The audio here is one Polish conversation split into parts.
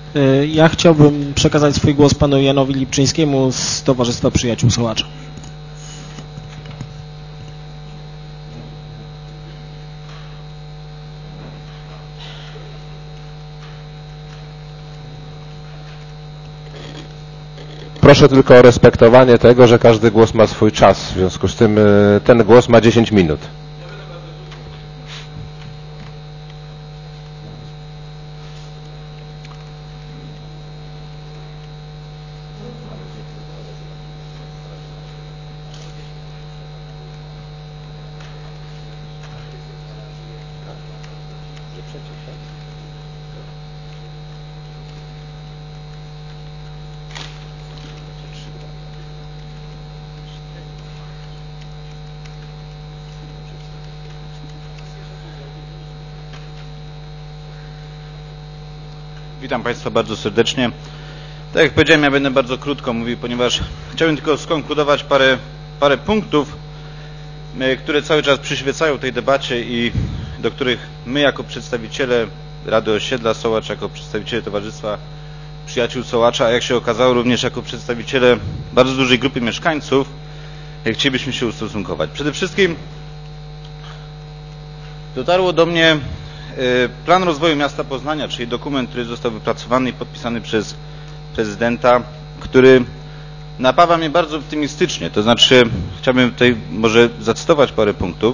Ja chciałbym przekazać swój głos panu Janowi Lipczyńskiemu z Towarzystwa Przyjaciół Sołacza. Proszę tylko o respektowanie tego, że każdy głos ma swój czas. W związku z tym ten głos ma 10 minut. Witam Państwa bardzo serdecznie. Tak jak powiedziałem, ja będę bardzo krótko mówił, ponieważ chciałbym tylko skonkludować parę punktów, które cały czas przyświecają tej debacie i do których my jako przedstawiciele Rady Osiedla Sołacz, jako przedstawiciele Towarzystwa Przyjaciół Sołacza, a jak się okazało również jako przedstawiciele bardzo dużej grupy mieszkańców, chcielibyśmy się ustosunkować. Przede wszystkim dotarło do mnie Plan Rozwoju Miasta Poznania, czyli dokument, który został wypracowany i podpisany przez prezydenta, który napawa mnie bardzo optymistycznie. To znaczy, chciałbym tutaj może zacytować parę punktów.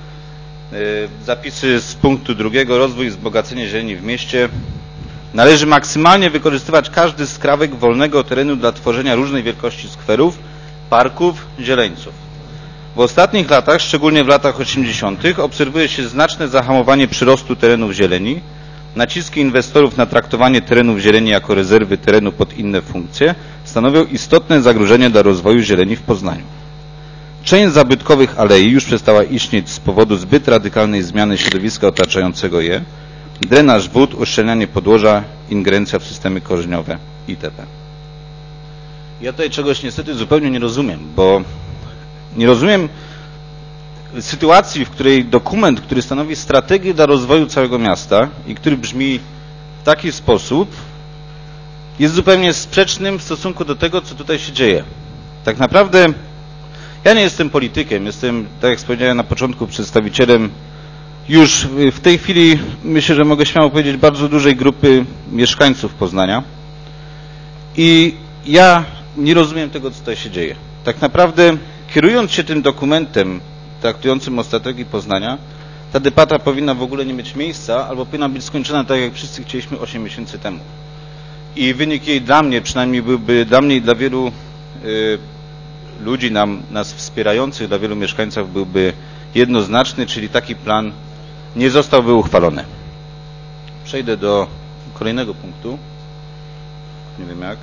Zapisy z punktu 2. Rozwój i wzbogacenie zieleni w mieście. Należy maksymalnie wykorzystywać każdy skrawek wolnego terenu dla tworzenia różnej wielkości skwerów, parków, zieleńców. W ostatnich latach, szczególnie w latach 80., obserwuje się znaczne zahamowanie przyrostu terenów zieleni. Naciski inwestorów na traktowanie terenów zieleni jako rezerwy terenu pod inne funkcje stanowią istotne zagrożenie dla rozwoju zieleni w Poznaniu. Część zabytkowych alei już przestała istnieć z powodu zbyt radykalnej zmiany środowiska otaczającego je, drenaż wód, uszczelnianie podłoża, ingerencja w systemy korzeniowe itp. Ja tutaj czegoś niestety zupełnie nie rozumiem, bo nie rozumiem sytuacji, w której dokument, który stanowi strategię dla rozwoju całego miasta i który brzmi w taki sposób, jest zupełnie sprzecznym w stosunku do tego, co tutaj się dzieje. Tak naprawdę ja nie jestem politykiem, jestem, tak jak wspomniałem na początku, przedstawicielem już w tej chwili, myślę, że mogę śmiało powiedzieć, bardzo dużej grupy mieszkańców Poznania i ja nie rozumiem tego, co tutaj się dzieje. Tak naprawdę kierując się tym dokumentem traktującym o strategii Poznania, ta debata powinna w ogóle nie mieć miejsca, albo powinna być skończona tak, jak wszyscy chcieliśmy 8 miesięcy temu. I wynik jej dla mnie, przynajmniej byłby dla mnie i dla wielu ludzi nas wspierających, dla wielu mieszkańców byłby jednoznaczny, czyli taki plan nie zostałby uchwalony. Przejdę do kolejnego punktu. Nie wiem jak.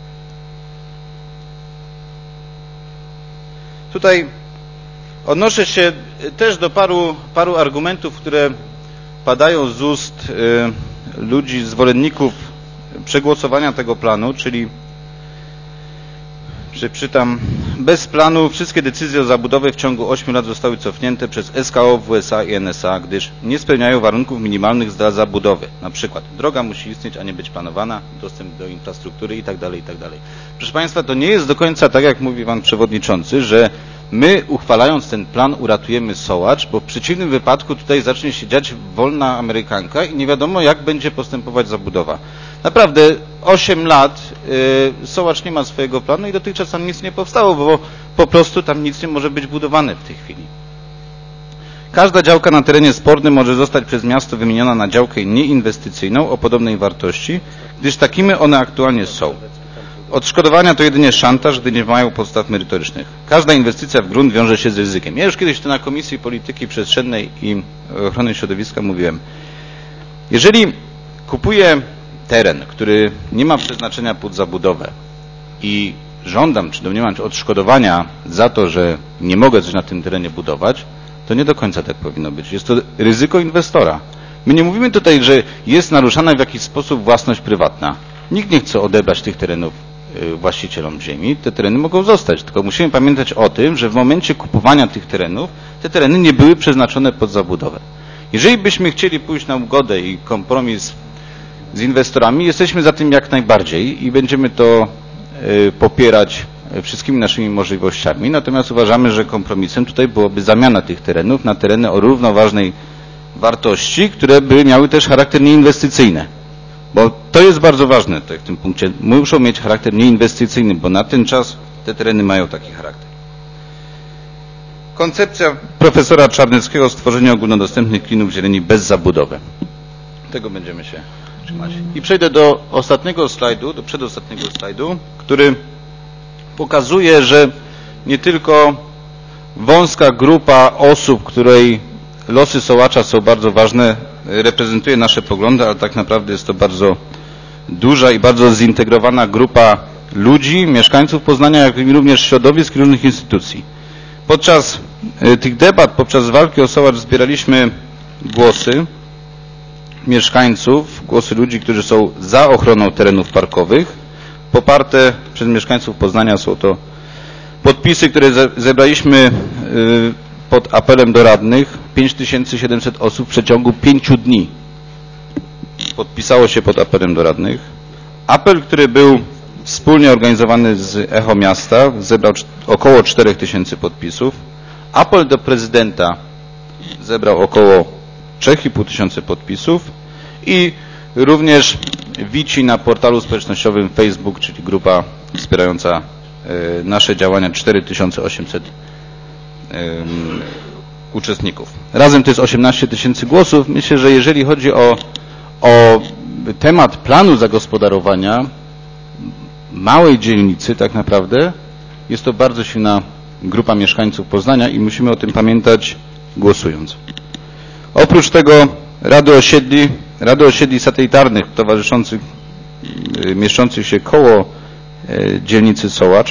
Tutaj odnoszę się też do paru argumentów, które padają z ust ludzi, zwolenników przegłosowania tego planu, czyli przeczytam, bez planu wszystkie decyzje o zabudowie w ciągu 8 lat zostały cofnięte przez SKO, WSA i NSA, gdyż nie spełniają warunków minimalnych dla zabudowy. Na przykład droga musi istnieć, a nie być planowana, dostęp do infrastruktury itd., itd. Proszę Państwa, to nie jest do końca tak, jak mówi Pan Przewodniczący, że my, uchwalając ten plan, uratujemy Sołacz, bo w przeciwnym wypadku tutaj zacznie się dziać wolna amerykanka i nie wiadomo, jak będzie postępować zabudowa. Naprawdę 8 lat Sołacz nie ma swojego planu i dotychczas tam nic nie powstało, bo po prostu tam nic nie może być budowane w tej chwili. Każda działka na terenie spornym może zostać przez miasto wymieniona na działkę nieinwestycyjną o podobnej wartości, gdyż takimi one aktualnie są. Odszkodowania to jedynie szantaż, gdy nie mają podstaw merytorycznych. Każda inwestycja w grunt wiąże się z ryzykiem. Ja już kiedyś to na Komisji Polityki Przestrzennej i Ochrony Środowiska mówiłem. Jeżeli kupuję teren, który nie ma przeznaczenia pod zabudowę i żądam, czy domniemam odszkodowania za to, że nie mogę coś na tym terenie budować, to nie do końca tak powinno być. Jest to ryzyko inwestora. My nie mówimy tutaj, że jest naruszana w jakiś sposób własność prywatna. Nikt nie chce odebrać tych terenów właścicielom ziemi. Te tereny mogą zostać. Tylko musimy pamiętać o tym, że w momencie kupowania tych terenów, te tereny nie były przeznaczone pod zabudowę. Jeżeli byśmy chcieli pójść na ugodę i kompromis z inwestorami. Jesteśmy za tym jak najbardziej i będziemy to popierać wszystkimi naszymi możliwościami. Natomiast uważamy, że kompromisem tutaj byłoby zamiana tych terenów na tereny o równoważnej wartości, które by miały też charakter nieinwestycyjny. Bo to jest bardzo ważne tutaj w tym punkcie. Muszą mieć charakter nieinwestycyjny, bo na ten czas te tereny mają taki charakter. Koncepcja profesora Czarneckiego stworzenia ogólnodostępnych klinów zieleni bez zabudowy. Tego będziemy się trzymać. I przejdę do ostatniego slajdu, do przedostatniego slajdu, który pokazuje, że nie tylko wąska grupa osób, której losy Sołacza są bardzo ważne, reprezentuje nasze poglądy, ale tak naprawdę jest to bardzo duża i bardzo zintegrowana grupa ludzi, mieszkańców Poznania, jak i również środowisk i różnych instytucji. Podczas tych debat, podczas walki o Sołacz zbieraliśmy głosy mieszkańców, głosy ludzi, którzy są za ochroną terenów parkowych. Poparte przez mieszkańców Poznania są to podpisy, które zebraliśmy pod apelem do radnych. 5700 osób w przeciągu 5 dni podpisało się pod apelem do radnych. Apel, który był wspólnie organizowany z Echo Miasta, zebrał około 4000 podpisów. Apel do prezydenta zebrał około 3500 podpisów i również Wici na portalu społecznościowym Facebook, czyli grupa wspierająca nasze działania, 4800 uczestników. Razem to jest 18 000 głosów. Myślę, że jeżeli chodzi o temat planu zagospodarowania małej dzielnicy, tak naprawdę jest to bardzo silna grupa mieszkańców Poznania i musimy o tym pamiętać, głosując. Oprócz tego Rady Osiedli Satelitarnych towarzyszących, mieszczących się koło dzielnicy Sołacz.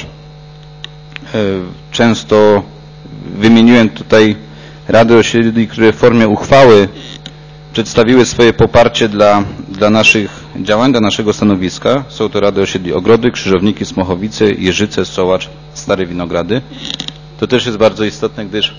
Często wymieniłem tutaj Rady Osiedli, które w formie uchwały przedstawiły swoje poparcie dla naszych działań, dla naszego stanowiska. Są to Rady Osiedli Ogrody, Krzyżowniki, Smochowice, Jeżyce, Sołacz, Stare Winogrady. To też jest bardzo istotne, gdyż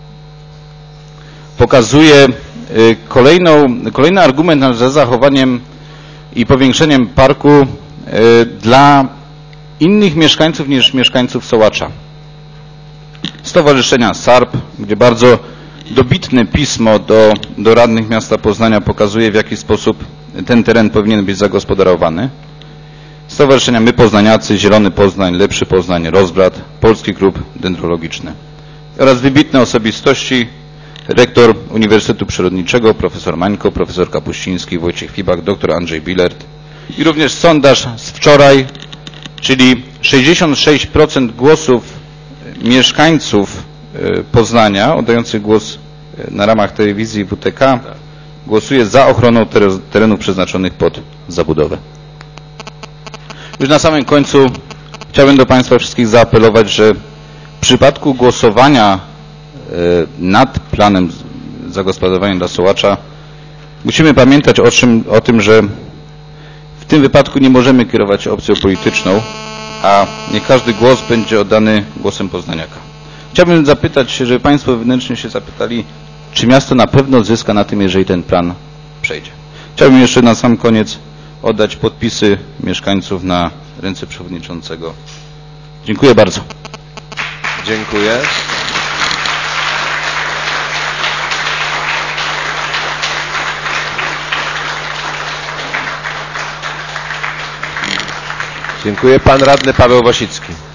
pokazuje kolejny argument za zachowaniem i powiększeniem parku dla innych mieszkańców niż mieszkańców Sołacza. Stowarzyszenia SARP, gdzie bardzo dobitne pismo do radnych miasta Poznania pokazuje, w jaki sposób ten teren powinien być zagospodarowany. Stowarzyszenia My Poznaniacy, Zielony Poznań, Lepszy Poznań, Rozbrat, Polski Klub Dendrologiczny oraz wybitne osobistości, rektor Uniwersytetu Przyrodniczego, profesor Mańko, profesor Kapuściński, Wojciech Fibak, dr Andrzej Bilert i również sondaż z wczoraj, czyli 66% głosów mieszkańców Poznania oddających głos na ramach telewizji WTK głosuje za ochroną terenów przeznaczonych pod zabudowę. Już na samym końcu chciałbym do Państwa wszystkich zaapelować, że w przypadku głosowania nad planem zagospodarowania dla Sołacza musimy pamiętać o tym, że w tym wypadku nie możemy kierować się opcją polityczną, a nie każdy głos będzie oddany głosem poznaniaka. Chciałbym zapytać się, żeby Państwo wewnętrznie się zapytali, czy miasto na pewno zyska na tym, jeżeli ten plan przejdzie. Chciałbym jeszcze na sam koniec oddać podpisy mieszkańców na ręce przewodniczącego. Dziękuję bardzo. Dziękuję. Dziękuję. Pan radny Paweł Wasicki.